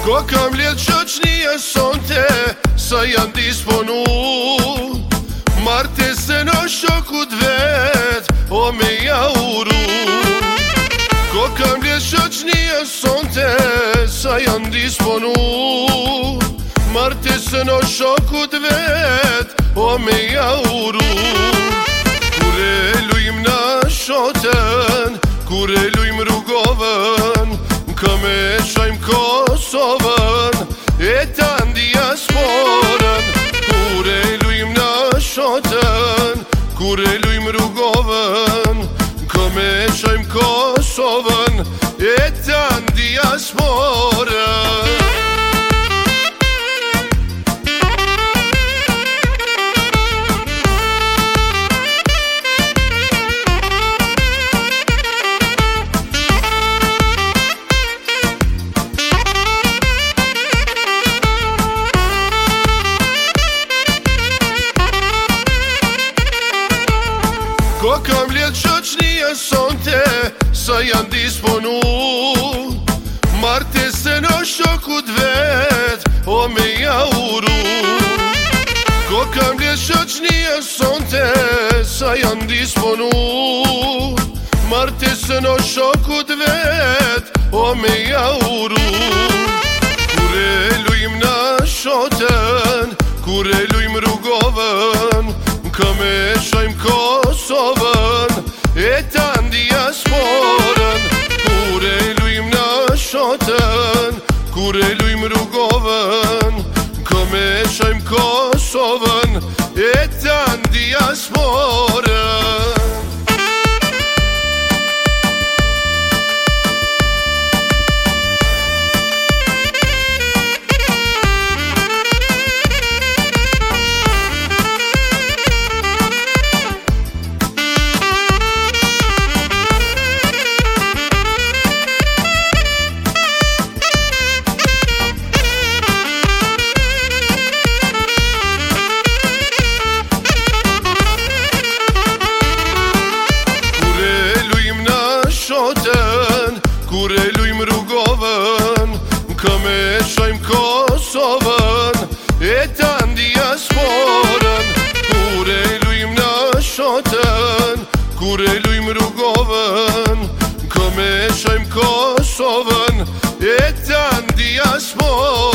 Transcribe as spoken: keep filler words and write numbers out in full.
Ko kam lidh shoqni e sonte, sa janë disponu martesën o shokut vet, o me ja uru. Ko kam lidh shoqni e sonte, sa janë disponu martesën o shokut vet, o me ja uru. Kur e lujm na shotën, kur e lujm rrugovën, ka me shajm Kosovën, e ta diasporën. Kur e lujm na shotën, kur e lujm rrugovën, ka me shajm Kosovën, e ta diasporën. Ko kam lidh shoqni e sonte, sa janë disponu martesën o shokut vet, o me ja uru. Ko kam lidh shoqni e sonte, sa janë disponu martesën o shokut vet, o me ja uru. Kur e lujm na shotën, kur e lujm rrugovën, ka me shajm Kosovën, e ta diasporën. Kur e lujm na shotën, kur e lujm rrugovën, ka me shajm Kosovën, e ta diasporën. Kur e lujm rrugovën, ka me shajm Kosovën, e ta diasporën. Kur e lujm na shotën, kur e lujm rrugovën, ka me shajm Kosovën, e ta diasporën.